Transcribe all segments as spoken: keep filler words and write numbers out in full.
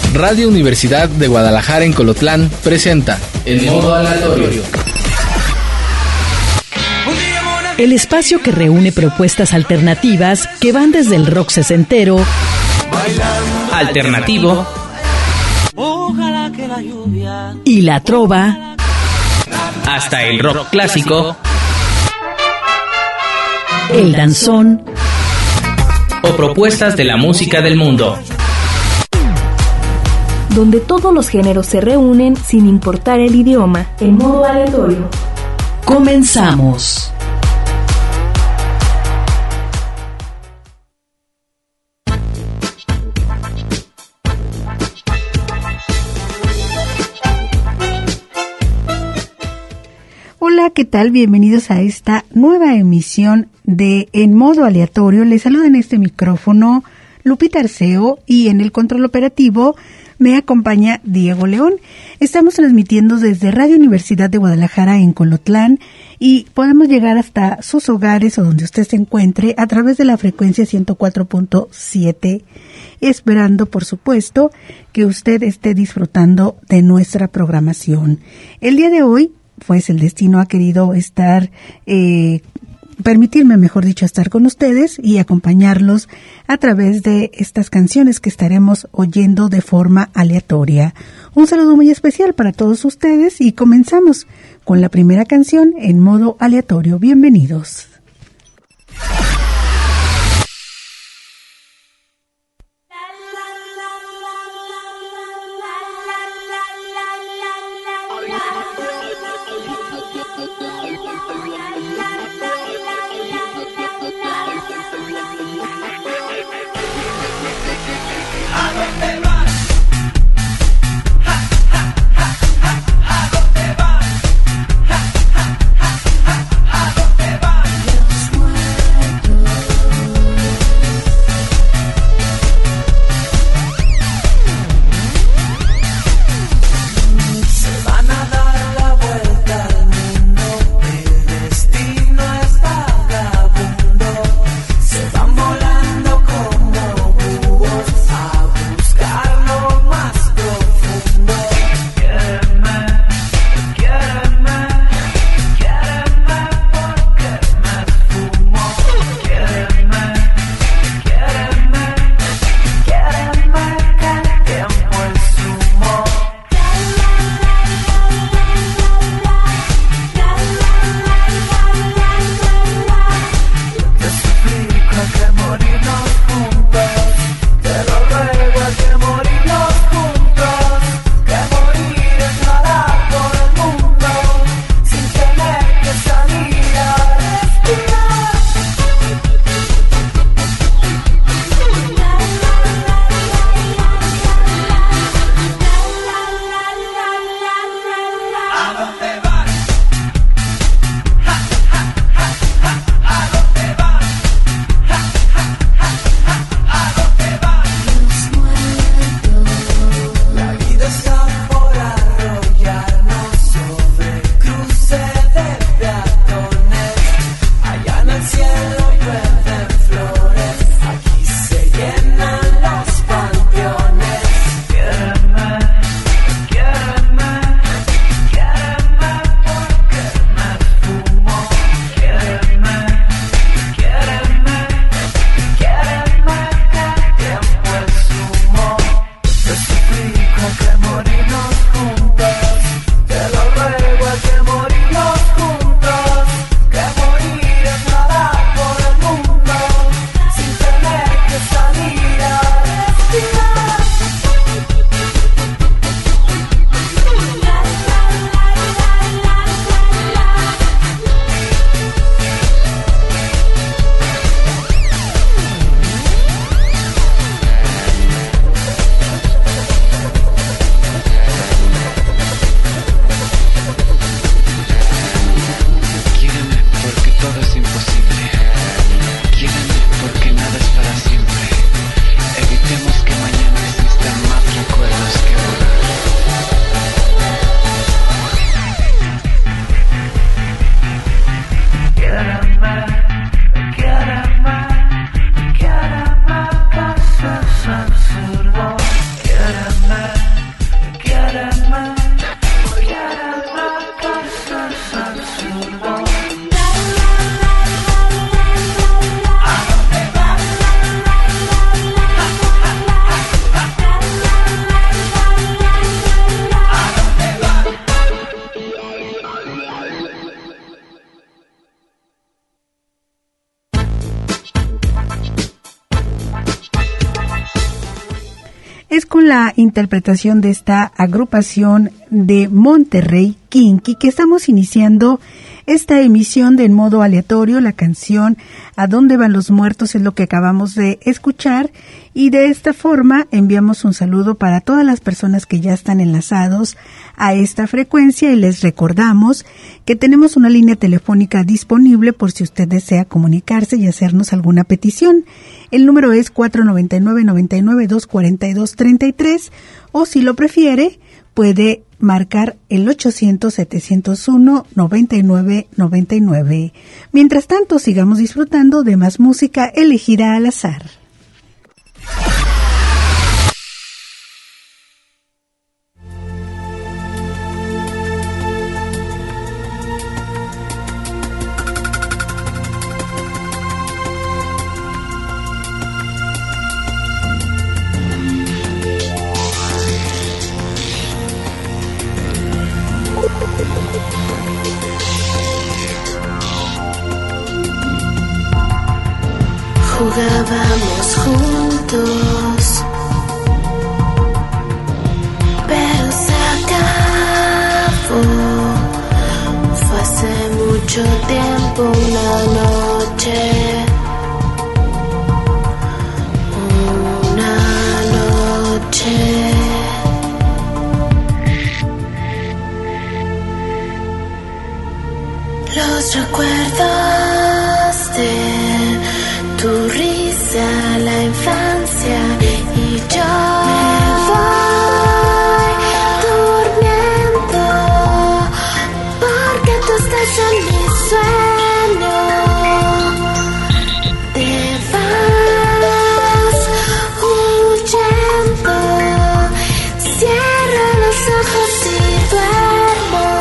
Radio Universidad de Guadalajara en Colotlán presenta El Modo Aleatorio. El espacio que reúne propuestas alternativas que van desde el rock sesentero, alternativo y la trova, hasta el rock clásico, el danzón o propuestas de la música del mundo. Donde todos los géneros se reúnen sin importar el idioma, en modo aleatorio. Comenzamos. Hola, ¿qué tal? Bienvenidos a esta nueva emisión de En Modo Aleatorio. Les saluda en este micrófono Lupita Arceo y en el control operativo me acompaña Diego León. Estamos transmitiendo desde Radio Universidad de Guadalajara en Colotlán y podemos llegar hasta sus hogares o donde usted se encuentre a través de la frecuencia ciento cuatro punto siete, esperando, por supuesto, que usted esté disfrutando de nuestra programación. El día de hoy, pues el destino ha querido estar, eh, permitirme, mejor dicho, estar con ustedes y acompañarlos a través de estas canciones que estaremos oyendo de forma aleatoria. Un saludo muy especial para todos ustedes y comenzamos con la primera canción en modo aleatorio. Bienvenidos. ¿A dónde vas? es con la interpretación de esta agrupación de Monterrey, Kinky, que estamos iniciando esta emisión de En Modo Aleatorio. La canción ¿A dónde van los muertos? Es lo que acabamos de escuchar, y de esta forma enviamos un saludo para todas las personas que ya están enlazados a esta frecuencia, y les recordamos que tenemos una línea telefónica disponible por si usted desea comunicarse y hacernos alguna petición. El número es cuatro nueve nueve, nueve nueve dos, cuatro dos tres tres, o si lo prefiere puede marcar el ochocientos, setecientos uno, noventa y nueve noventa y nueve. Mientras tanto, sigamos disfrutando de más música elegida al azar. Jugábamos juntos, pero se acabó. Fue hace mucho tiempo, una noche, una noche. Los recuerdos de tu risa, la infancia, y yo me voy durmiendo porque tú estás en mi sueño. Te vas huyendo, cierro los ojos y duermo.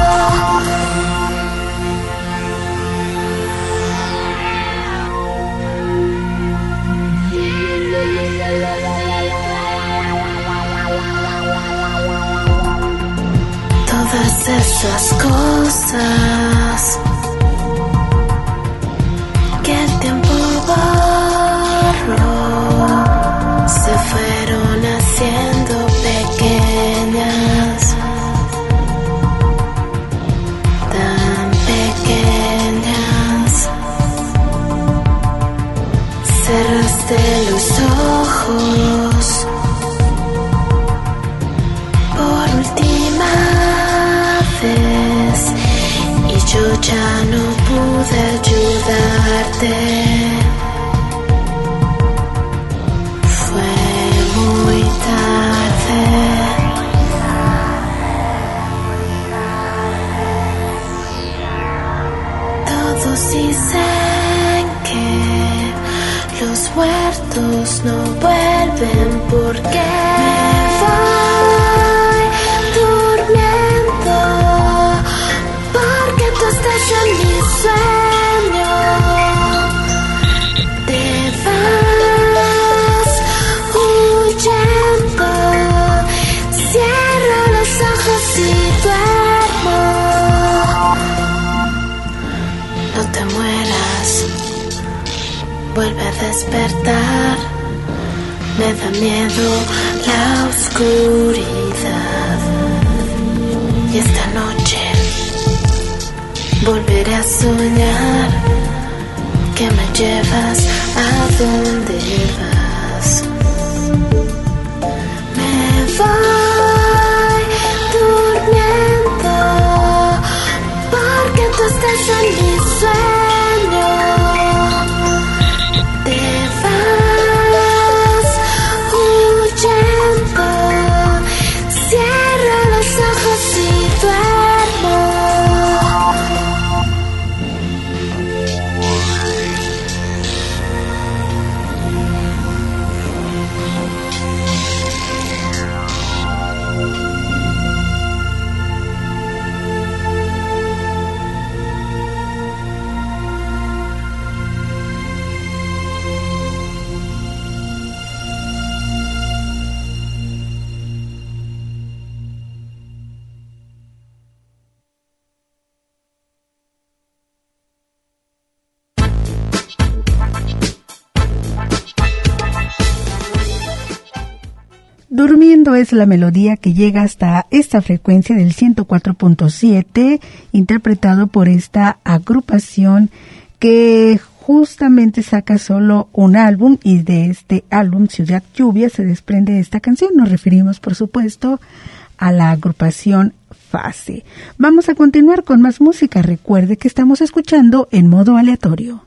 Todas esas cosas que el tiempo borró se fueron haciendo pequeñas, tan pequeñas. Cerraste los ojos por última vez y yo ya no pude ayudarte. Fue muy tarde. Todos dicen que los muertos no vuelven porque me voy durmiendo porque tú estás en mi sueño. Te vas huyendo, cierro los ojos y duermo. No te mueras, vuelve a despertar. Me da miedo la oscuridad. Y esta noche volveré a soñar que me llevas a donde vas. Me voy durmiendo porque tú estás en mi sueño. Te vas huyendo, cierro los ojos y duermo. Durmiendo es la melodía que llega hasta esta frecuencia del ciento cuatro punto siete, interpretado por esta agrupación que justamente saca solo un álbum, y de este álbum, Ciudad Lluvia, se desprende esta canción. Nos referimos, por supuesto, a la agrupación Fase. Vamos a continuar con más música. Recuerde que estamos escuchando En Modo Aleatorio.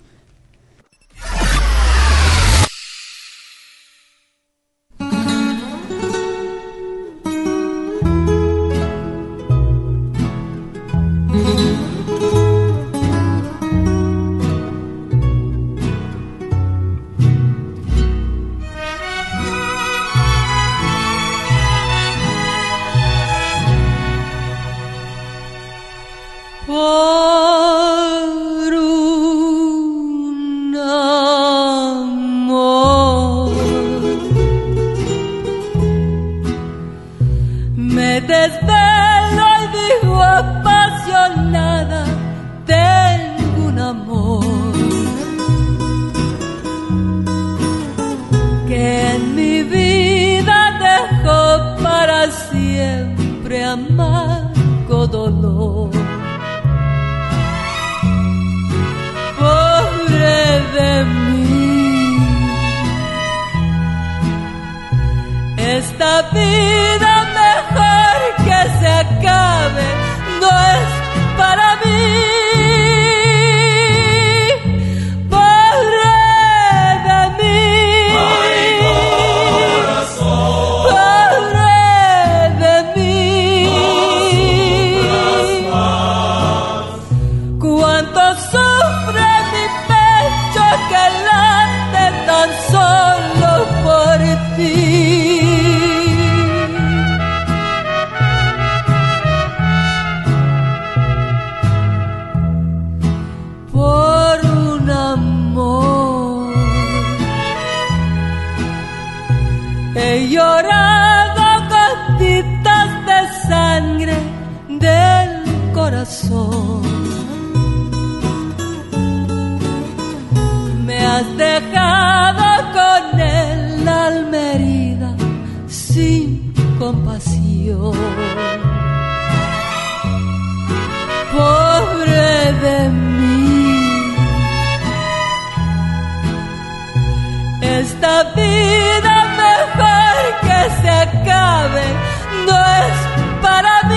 Por un amor me desvelo y digo apasionada, tengo un amor que en mi vida dejó para siempre amargo dolor. De mí, esta vida mejor que se acabe no es para mí. Pobre de mí, ay, corazón, pobre de mí, no sufras más. Cuánto sufre que late tan solo por ti. Por un amor he llorado gotitas de sangre del corazón. Me has dejado con el alma herida sin compasión. Pobre de mí, esta vida mejor que se acabe no es para mí.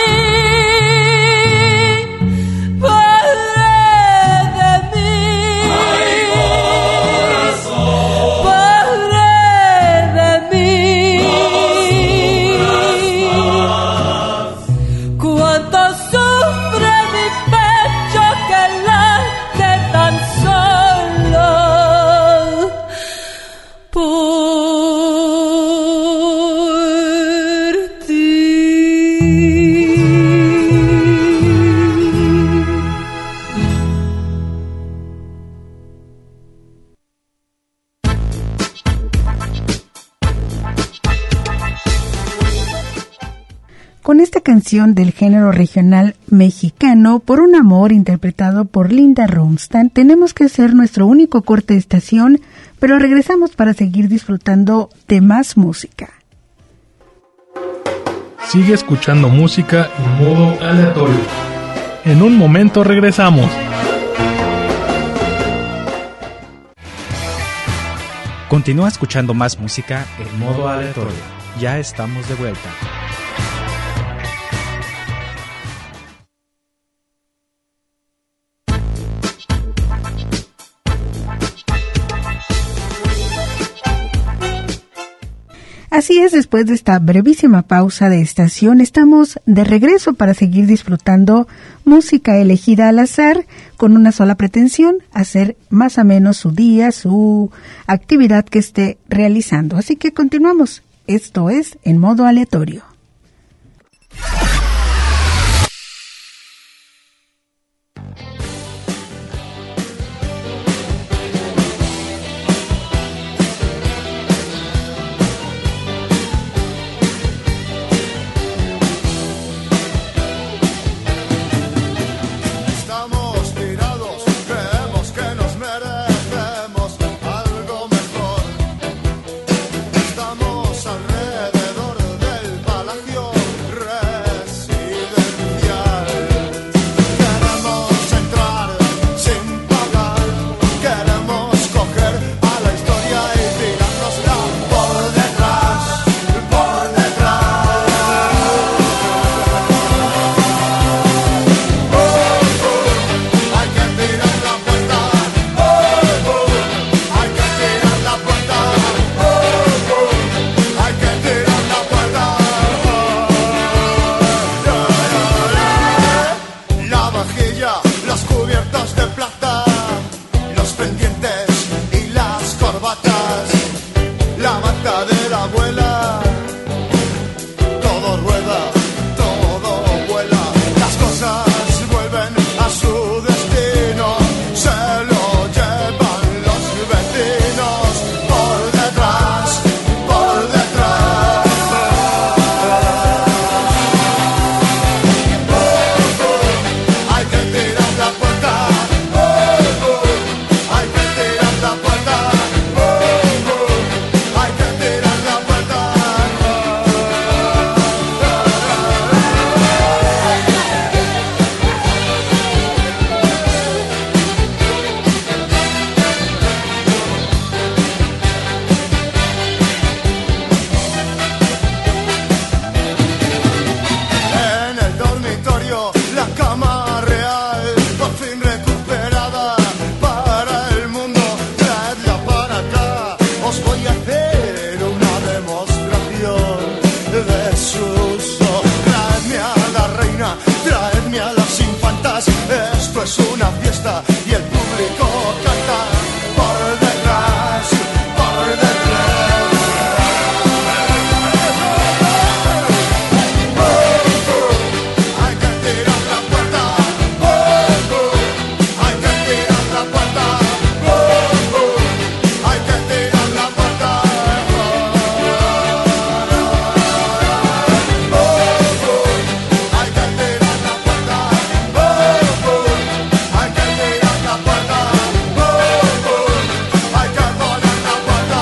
Con esta canción del género regional mexicano, Por un amor, interpretado por Linda Ronstadt, tenemos que hacer nuestro único corte de estación, pero regresamos para seguir disfrutando de más música. Sigue escuchando música en modo aleatorio. En un momento regresamos. Continúa escuchando más música en modo aleatorio. Ya estamos de vuelta. Así es, después de esta brevísima pausa de estación, estamos de regreso para seguir disfrutando música elegida al azar con una sola pretensión, hacer más o menos su día, su actividad que esté realizando. Así que continuamos. Esto es En Modo Aleatorio. Estamos alrededor. vuela, todo rueda, todo vuela, las cosas vuelven a su destino, se lo llevan los vecinos por detrás, por detrás. Hay que tirar la puerta, hay que tirar la puerta, hay que tirar la puerta. En el dormitorio, la cama real, por fin recuperada para el mundo. Traedla para acá, os voy a hacer una demostración de su uso. Traedme a la reina, traedme a las infantas. Esto es una fiesta y el público canta por detrás, por detrás. Hay que tirar la puerta, hay que tirar la puerta, hay que tirar la puerta. Hay que tirar la puerta, hay que tirar la puerta, hay que poner la puerta.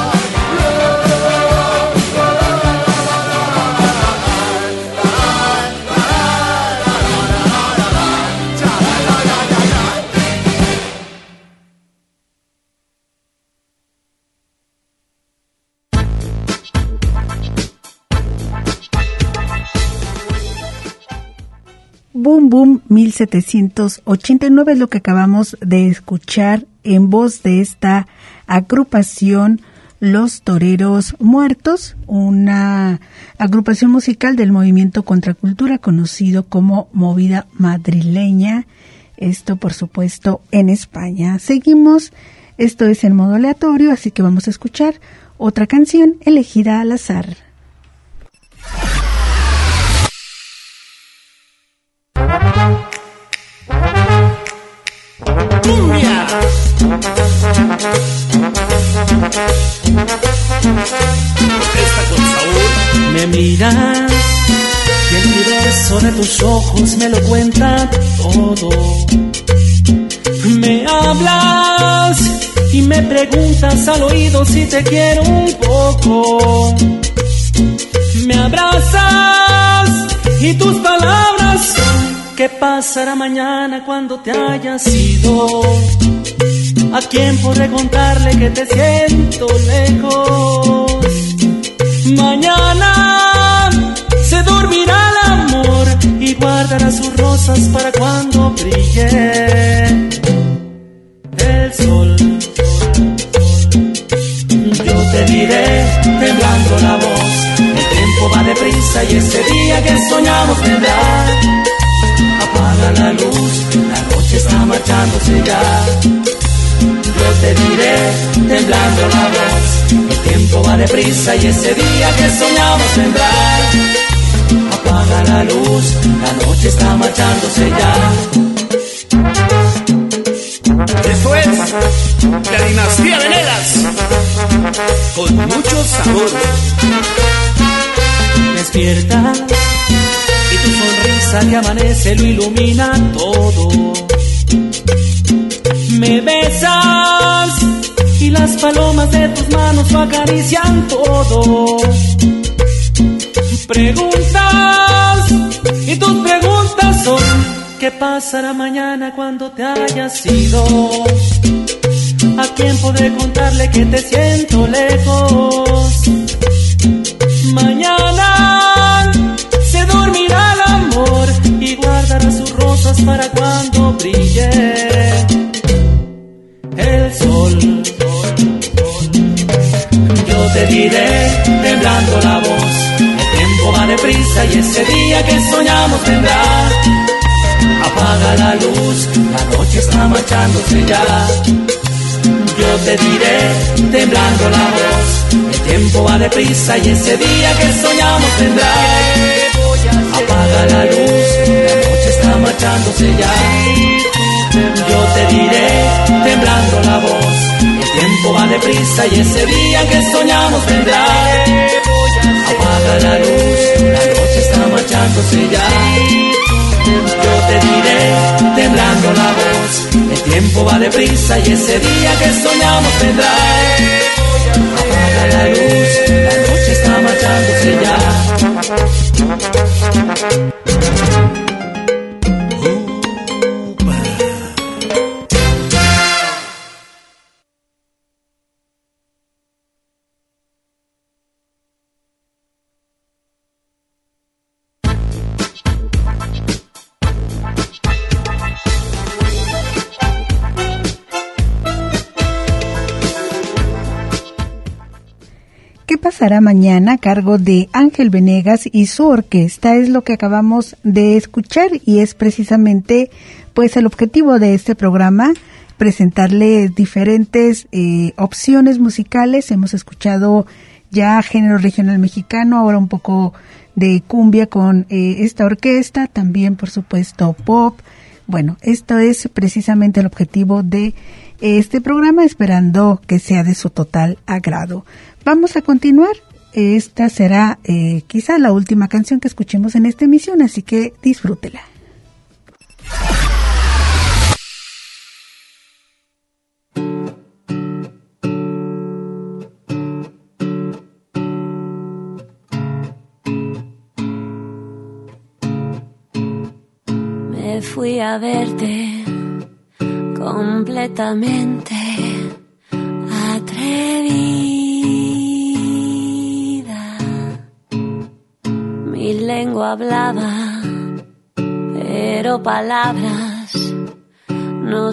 Boom Boom mil setecientos ochenta y nueve es lo que acabamos de escuchar en voz de esta agrupación Los Toreros Muertos, una agrupación musical del movimiento Contracultura conocido como Movida Madrileña, esto por supuesto en España. Seguimos, esto es en modo aleatorio, así que vamos a escuchar otra canción elegida al azar. ¡Cumbia! Esta con sabor. Me miras y el universo de tus ojos me lo cuenta todo. Me hablas y me preguntas al oído si te quiero un poco. Me abrazas y tus palabras son: ¿qué pasará mañana cuando te hayas ido? ¿A quién podré contarle que te siento lejos? Mañana se dormirá el amor y guardará sus rosas para cuando brille el sol. Yo te diré temblando la voz: el tiempo va deprisa y ese día que soñamos vendrá. Apaga la luz, la noche está marchándose ya. Yo te diré temblando la voz: el tiempo va deprisa y ese día que soñamos vendrá. Apaga la luz, la noche está marchándose ya. Esto es la dinastía Venegas, con mucho sabor. Despierta y tu sonrisa que amanece lo ilumina todo. Me besas y las palomas de tus manos lo acarician todo. Preguntas y tus preguntas son: ¿qué pasará mañana cuando te hayas ido? ¿A quién podré contarle que te siento lejos? Mañana se dormirá el amor y guardará sus rosas para cuando brille el sol. Yo te diré temblando la voz: el tiempo va deprisa y ese día que soñamos vendrá. Apaga la luz, la noche está marchándose ya. yo te diré, temblando la voz, el tiempo va deprisa y ese día que soñamos vendrá. Apaga la luz, la noche está marchándose ya. Yo te diré, temblando la voz, el tiempo va deprisa y ese día que soñamos vendrá. Apaga la luz, la noche está marchándose ya. Yo te diré, temblando la voz, el tiempo va deprisa y ese día que soñamos vendrá. Apaga la luz, la noche está marchándose ya. ¿Qué pasará mañana? A cargo de Ángel Venegas y su orquesta es lo que acabamos de escuchar y es precisamente pues el objetivo de este programa, presentarle diferentes eh, opciones musicales. Hemos escuchado ya género regional mexicano, ahora un poco de cumbia con eh, esta orquesta, también por supuesto pop. Bueno, esto es precisamente el objetivo de este programa, esperando que sea de su total agrado. Vamos a continuar. Esta será eh, quizá la última canción que escuchemos en esta emisión, así que disfrútela. Me fui a verte completamente atrevida. Mi lengua hablaba, pero palabras no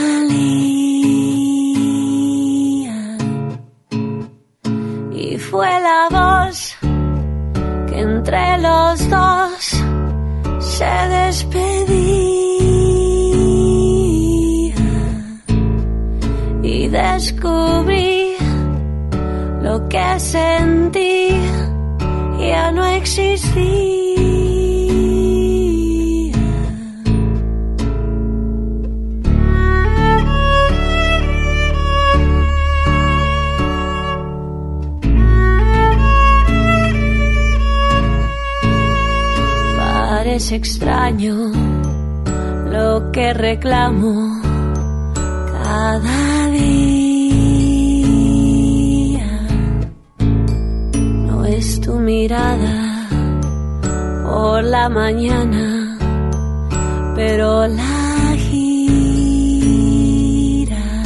salían. Y fue la voz que entre los dos se despedía. Y descubrí lo que sentí, ya no existía. Parece extraño lo que reclamo cada día. No es tu mirada por la mañana, pero la gira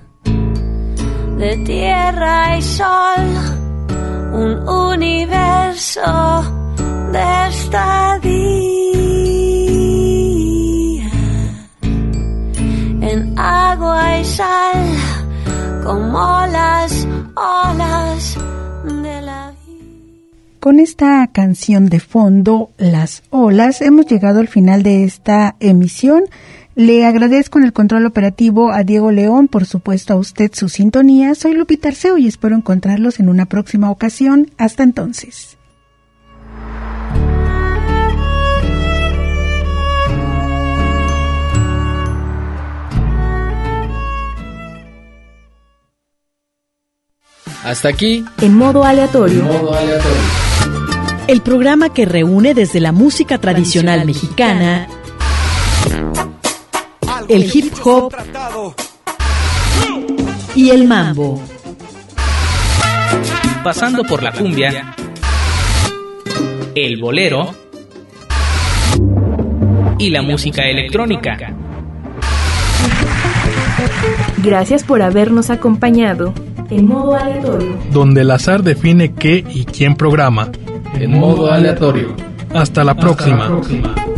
de tierra y sol, un universo de estadía en agua y sal, como las olas de la vida. Con esta canción de fondo, Las Olas, hemos llegado al final de esta emisión. Le agradezco en el control operativo a Diego León, por supuesto a usted su sintonía. Soy Lupita Arceo y espero encontrarlos en una próxima ocasión. Hasta entonces. Hasta aquí, En modo aleatorio. En modo aleatorio. El programa que reúne desde la música tradicional mexicana, el hip hop y el mambo. Pasando por la cumbia, el bolero y la música electrónica. Gracias por habernos acompañado. En modo aleatorio. Donde el azar define qué y quién programa. En modo aleatorio. Hasta la Hasta próxima. la próxima.